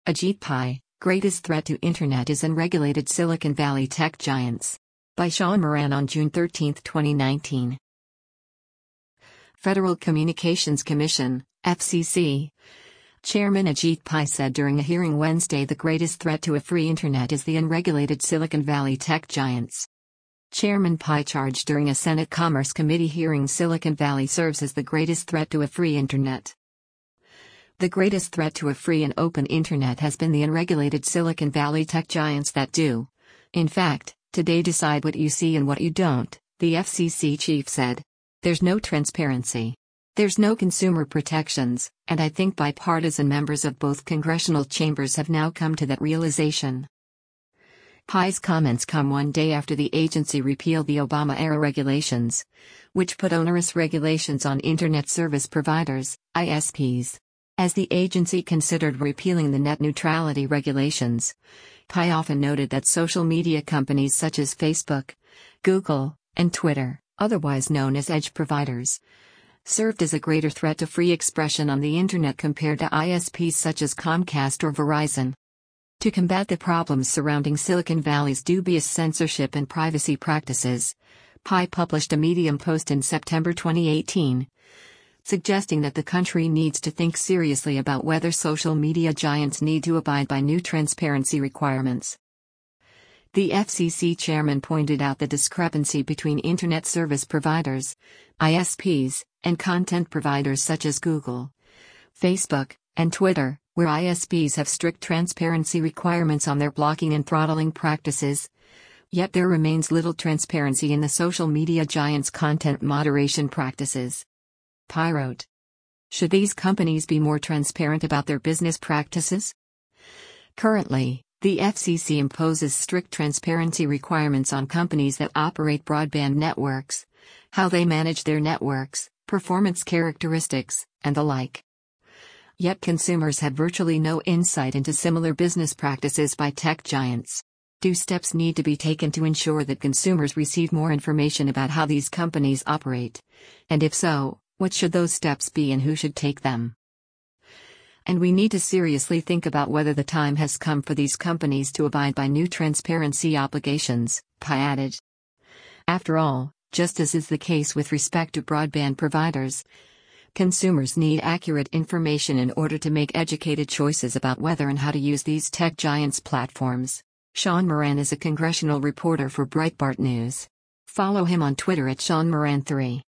Ajit Pai, Greatest Threat to Internet is Unregulated Silicon Valley Tech Giants. By Sean Moran on June 13, 2019. Federal Communications Commission, FCC. Chairman Ajit Pai said during a hearing Wednesday the greatest threat to a free internet is the unregulated Silicon Valley tech giants. Chairman Pai charged during a Senate Commerce Committee hearing Silicon Valley serves as the greatest threat to a free internet. The greatest threat to a free and open internet has been the unregulated Silicon Valley tech giants that do, in fact, today decide what you see and what you don't, the FCC chief said. There's no transparency. There's no consumer protections, and I think bipartisan members of both congressional chambers have now come to that realization. Pai's comments come one day after the agency repealed the Obama-era regulations, which put onerous regulations on Internet Service Providers, ISPs. As the agency considered repealing the net neutrality regulations, Pai often noted that social media companies such as Facebook, Google, and Twitter, otherwise known as edge providers, served as a greater threat to free expression on the Internet compared to ISPs such as Comcast or Verizon. To combat the problems surrounding Silicon Valley's dubious censorship and privacy practices, Pai published a Medium post in September 2018, suggesting that the country needs to think seriously about whether social media giants need to abide by new transparency requirements. The FCC chairman pointed out the discrepancy between Internet Service Providers, ISPs, and content providers such as Google, Facebook, and Twitter, where ISPs have strict transparency requirements on their blocking and throttling practices. Yet there remains little transparency in the social media giants' content moderation practices. Pai wrote, should these companies be more transparent about their business practices? Currently, the FCC imposes strict transparency requirements on companies that operate broadband networks, how they manage their networks, performance characteristics, and the like. Yet consumers have virtually no insight into similar business practices by tech giants. Do steps need to be taken to ensure that consumers receive more information about how these companies operate? And if so, what should those steps be and who should take them? And we need to seriously think about whether the time has come for these companies to abide by new transparency obligations, Pai added. After all, just as is the case with respect to broadband providers, consumers need accurate information in order to make educated choices about whether and how to use these tech giants' platforms. Sean Moran is a congressional reporter for Breitbart News. Follow him on Twitter at SeanMoran3.